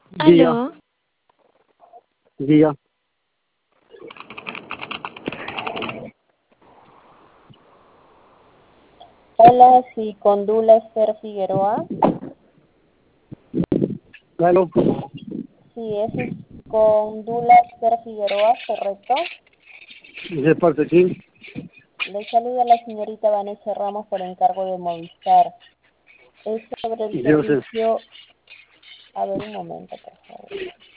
Diga, Aló, diga. Hola, sí, con Dula Esther Figueroa. Aló, Sí, ese es con Dula Esther Figueroa, ¿correcto? de parte de quién. Le saluda la señorita Vanessa Ramos por encargo de Movistar. Es sobre el Yo sé. servicio... A ver, un momento, por favor.